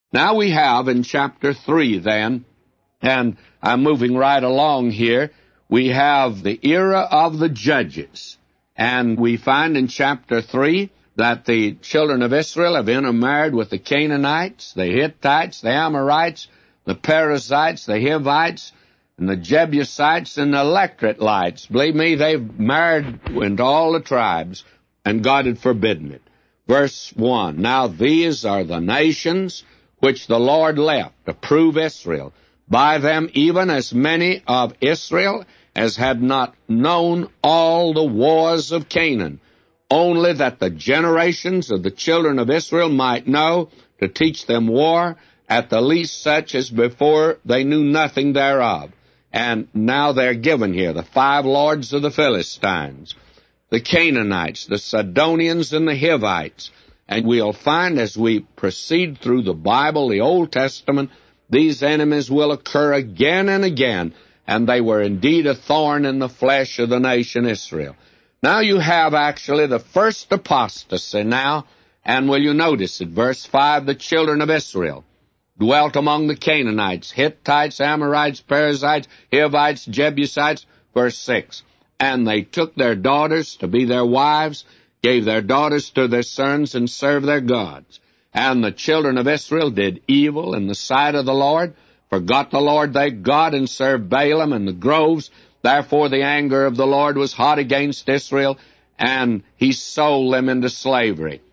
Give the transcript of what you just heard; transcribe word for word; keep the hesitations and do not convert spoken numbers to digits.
Now we have in chapter three then, and I'm moving right along here, we have the era of the judges. And we find in chapter three that the children of Israel have intermarried with the Canaanites, the Hittites, the Amorites, the Perizzites, the Hivites, and the Jebusites, and the Electrolites. Believe me, they've married into all the tribes, and God had forbidden it. Verse one, Now these are the nations which the Lord left to prove Israel, by them even as many of Israel as had not known all the wars of Canaan, only that the generations of the children of Israel might know, to teach them war, at the least such as before they knew nothing thereof. And now they're given here, the five lords of the Philistines, the Canaanites, the Sidonians, and the Hivites. And we'll find as we proceed through the Bible, the Old Testament, these enemies will occur again and again, and they were indeed a thorn in the flesh of the nation Israel. Now you have actually the first apostasy now, and will you notice it, verse five, the children of Israel dwelt among the Canaanites, Hittites, Amorites, Perizzites, Hivites, Jebusites, verse six. And they took their daughters to be their wives, gave their daughters to their sons, and served their gods. And the children of Israel did evil in the sight of the Lord, forgot the Lord their God, and served Balaam and the groves. Therefore the anger of the Lord was hot against Israel, and he sold them into slavery.